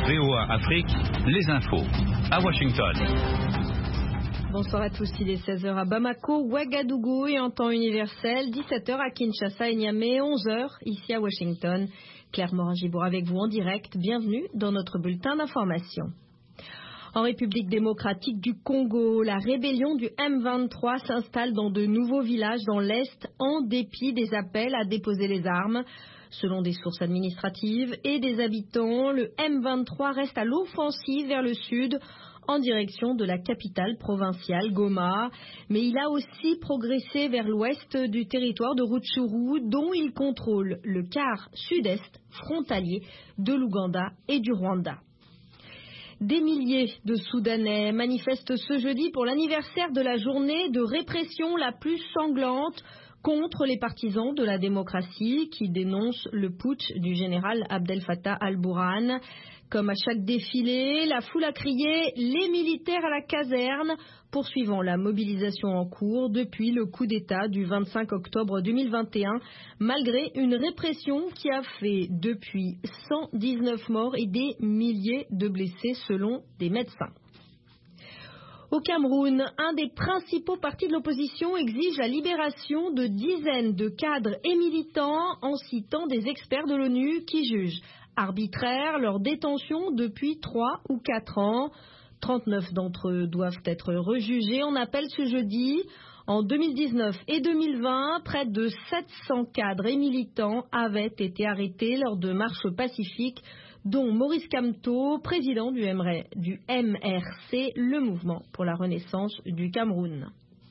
VOA Afrique, les infos. À Washington. Bonsoir à tous, il est 16h à Bamako, Ouagadougou et en temps universel, 17h à Kinshasa et Niamey, 11h ici à Washington. Claire Morin-Gibour avec vous en direct. Bienvenue dans notre bulletin d'information. En République démocratique du Congo, la rébellion du M23 s'installe dans de nouveaux villages dans l'Est en dépit des appels à déposer les armes. Selon des sources administratives et des habitants, le M23 reste à l'offensive vers le sud en direction de la capitale provinciale, Goma. Mais il a aussi progressé vers l'ouest du territoire de Rutshuru, dont il contrôle le quart sud-est frontalier de l'Ouganda et du Rwanda. Des milliers de Soudanais manifestent ce jeudi pour l'anniversaire de la journée de répression la plus sanglante contre les partisans de la démocratie qui dénoncent le putsch du général Abdel Fattah al-Burhan. Comme à chaque défilé, la foule a crié « Les militaires à la caserne », poursuivant la mobilisation en cours depuis le coup d'État du 25 octobre 2021, malgré une répression qui a fait depuis 119 morts et des milliers de blessés selon des médecins. Au Cameroun, un des principaux partis de l'opposition exige la libération de dizaines de cadres et militants en citant des experts de l'ONU qui jugent arbitraire leur détention depuis 3 ou 4 ans. 39 d'entre eux doivent être rejugés en appel ce jeudi. En 2019 et 2020, près de 700 cadres et militants avaient été arrêtés lors de marches pacifiques, dont Maurice Kamto, président du MRC, le mouvement pour la renaissance du Cameroun.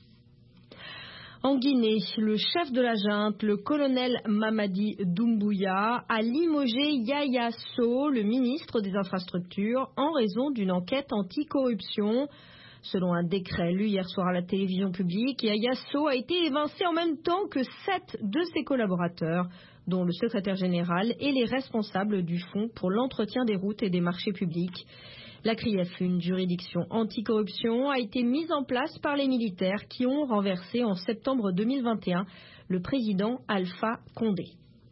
En Guinée, le chef de la junte, le colonel Mamadi Doumbouya, a limogé Yaya Sow, le ministre des Infrastructures, en raison d'une enquête anticorruption. Selon un décret lu hier soir à la télévision publique, Yaya Sow a été évincé en même temps que 7 de ses collaborateurs, dont le secrétaire général et les responsables du Fonds pour l'entretien des routes et des marchés publics. La CRIEF, une juridiction anticorruption, a été mise en place par les militaires qui ont renversé en septembre 2021 le président Alpha Condé.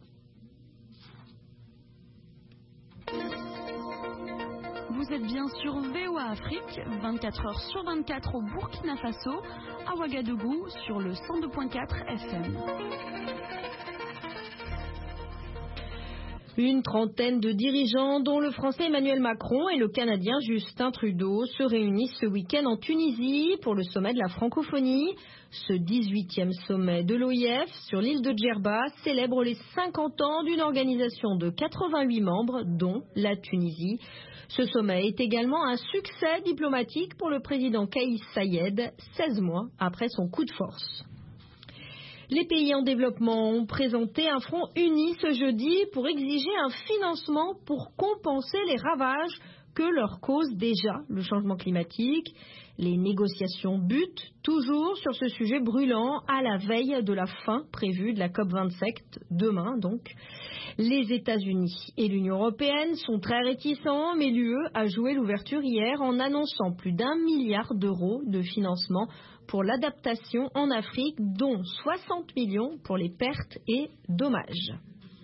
Vous êtes bien sur VOA Afrique, 24h sur 24 au Burkina Faso, à Ouagadougou sur le 102.4 FM. Une trentaine de dirigeants, dont le français Emmanuel Macron et le canadien Justin Trudeau, se réunissent ce week-end en Tunisie pour le sommet de la francophonie. Ce 18e sommet de l'OIF sur l'île de Djerba célèbre les 50 ans d'une organisation de 88 membres, dont la Tunisie. Ce sommet est également un succès diplomatique pour le président Kais Saied, 16 mois après son coup de force. Les pays en développement ont présenté un front uni ce jeudi pour exiger un financement pour compenser les ravages que leur cause déjà le changement climatique. Les négociations butent toujours sur ce sujet brûlant à la veille de la fin prévue de la COP27, demain donc. Les États-Unis et l'Union européenne sont très réticents, mais l'UE a joué l'ouverture hier en annonçant plus d'1 milliard d'euros de financement pour l'adaptation en Afrique, dont 60 millions pour les pertes et dommages.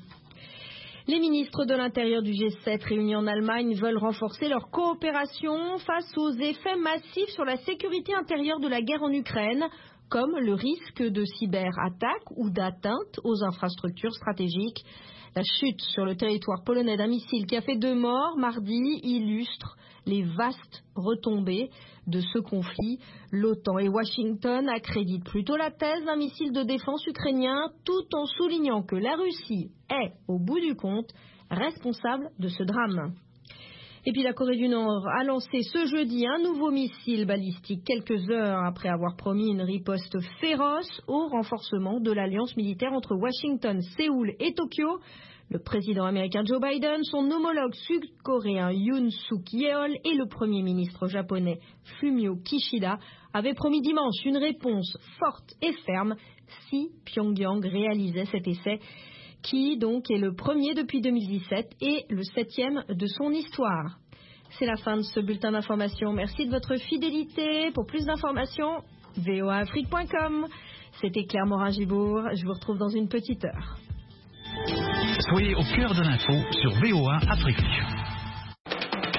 Les ministres de l'Intérieur du G7 réunis en Allemagne veulent renforcer leur coopération face aux effets massifs sur la sécurité intérieure de la guerre en Ukraine, comme le risque de cyberattaques ou d'atteinte aux infrastructures stratégiques. La chute sur le territoire polonais d'un missile qui a fait 2 morts mardi illustre les vastes retombées de ce conflit. L'OTAN et Washington accréditent plutôt la thèse d'un missile de défense ukrainien, tout en soulignant que la Russie est, au bout du compte, responsable de ce drame. Et puis la Corée du Nord a lancé ce jeudi un nouveau missile balistique quelques heures après avoir promis une riposte féroce au renforcement de l'alliance militaire entre Washington, Séoul et Tokyo. Le président américain Joe Biden, son homologue sud-coréen Yoon Suk-yeol et le premier ministre japonais Fumio Kishida avaient promis dimanche une réponse forte et ferme si Pyongyang réalisait cet essai qui donc est le premier depuis 2017 et le 7e de son histoire. C'est la fin de ce bulletin d'information. Merci de votre fidélité. Pour plus d'informations, voaafrique.com. C'était Claire Morin-Gibour. Je vous retrouve dans une petite heure. Soyez au cœur de l'info sur VOA Afrique.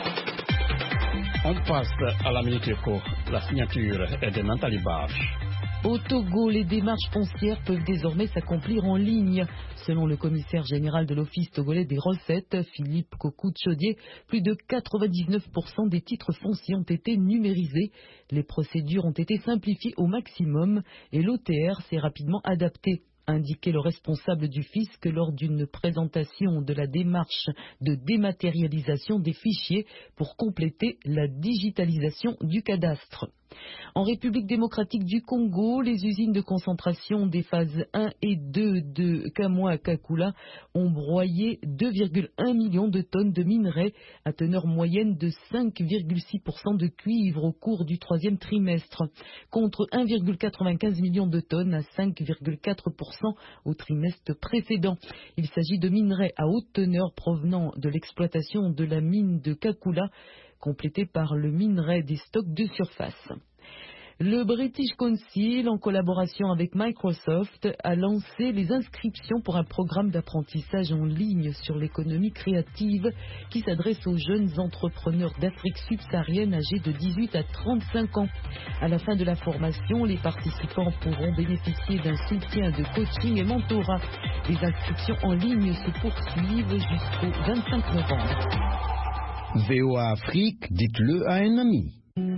On passe à la minute éco. La signature est de Nathalie Barge. Au Togo, les démarches foncières peuvent désormais s'accomplir en ligne. Selon le commissaire général de l'Office togolais des recettes, Philippe Kokou-Tchodier, plus de 99% des titres fonciers ont été numérisés. Les procédures ont été simplifiées au maximum et l'OTR s'est rapidement adapté, a indiqué le responsable du fisc lors d'une présentation de la démarche de dématérialisation des fichiers pour compléter la digitalisation du cadastre. En République démocratique du Congo, les usines de concentration des phases 1 et 2 de Kamoa-Kakula ont broyé 2,1 millions de tonnes de minerais à teneur moyenne de 5,6% de cuivre au cours du troisième trimestre, contre 1,95 million de tonnes à 5,4% au trimestre précédent. Il s'agit de minerais à haute teneur provenant de l'exploitation de la mine de Kakula, complété par le minerai des stocks de surface. Le British Council, en collaboration avec Microsoft, a lancé les inscriptions pour un programme d'apprentissage en ligne sur l'économie créative qui s'adresse aux jeunes entrepreneurs d'Afrique subsaharienne âgés de 18 à 35 ans. À la fin de la formation, les participants pourront bénéficier d'un soutien de coaching et mentorat. Les inscriptions en ligne se poursuivent jusqu'au 25 novembre. VOA Afrique, dites-le à un ami.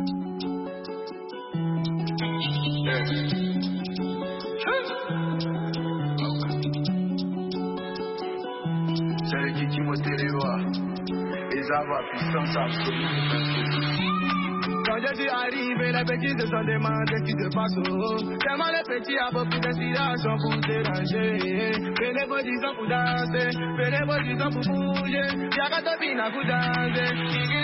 C'est le Timothée Léoa, et ça va puissance absolue. Quand je suis arrivé, les petits se sont demandés ce qui se passe. Tellement les petits a beaucoup d'inspiration pour déranger. Fais les beaux disons pour danser, fais les beaux disons pour bouger. Y'a qu'à te bina pour danser.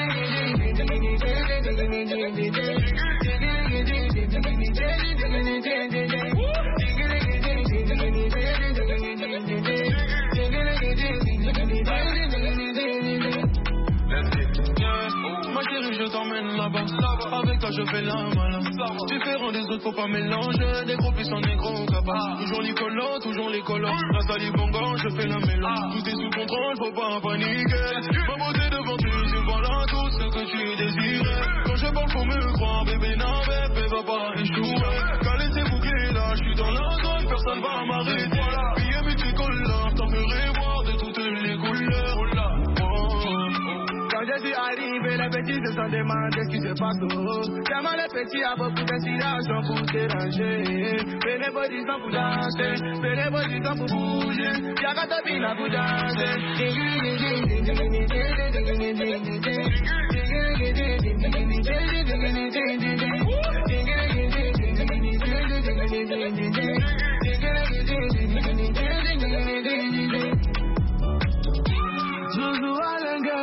Ma chérie, je t'emmène là-bas. Avec toi, je fais la malin. Différent des autres, faut pas mélanger. Des gros puissants, des gros capables. Toujours les collants, toujours les collants. La salive bongo, je fais la mélange. Tout est sous contrôle, faut pas paniquer. Ma beauté devant tu, c'est voilà tout ce que tu désirais. Quand je parle, faut me croire, bébé, bébé, va pas échouer. Calais, c'est bouclé là, je suis dans la zone, personne va m'arrêter. Billet, mais tu colles là, t'en ferai voir de toutes les couleurs. Quand je suis arrivé, les petits se sont demandés ce qui se passe. Tellement les petits a beaucoup d'inspiration pour déranger. Fais les beaux disons pour danser, fais les beaux disons pour bouger. Y'a qu'à te bina pour danser. Zouzou Alengue,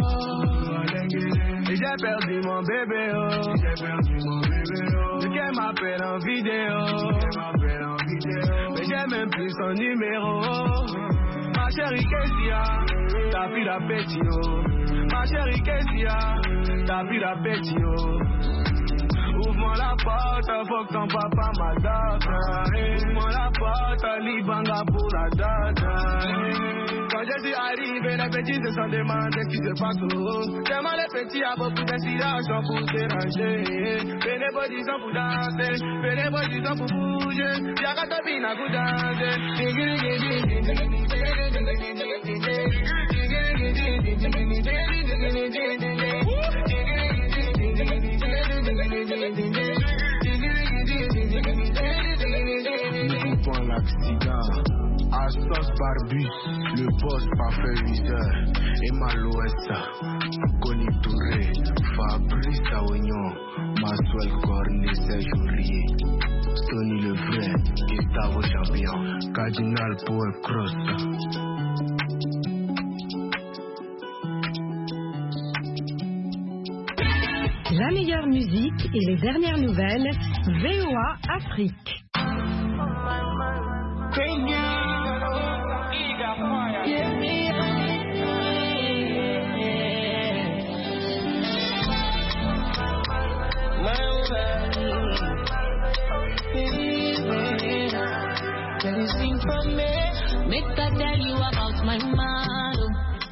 j'ai perdu mon bébé, j'ai perdu mon bébé, qu'elle m'appelle en vidéo, mais j'ai même plus son numéro. Ma chérie Kessia, t'as pris l'appétit, ma chérie Kessia, t'as pris l'appétit. Ouvre-moi la porte, faut que ton papa m'adopte. Ouvre-moi la porte, Libanga pour la date. Quand je suis arrivé, les petits se sont demandés ce qui se passe. Tellement les petits a beaucoup d'inspiration pour déranger. Fais les beaux disons pour danser, fais les beaux disons pour bouger. Y'a qu'à te bina pour danser. Nous coupons l'accident. Astos Barbus, le boss parfait viseur. Emma Loessa, Conny Touré, Fabrice Aoignon, Maxwell Cornet, Serge Ourier, Tony Le Vrai, Gustavo Champion, Cardinal Paul Cross. La meilleure musique et les dernières nouvelles, VOA Afrique. Make I tell you about my mind.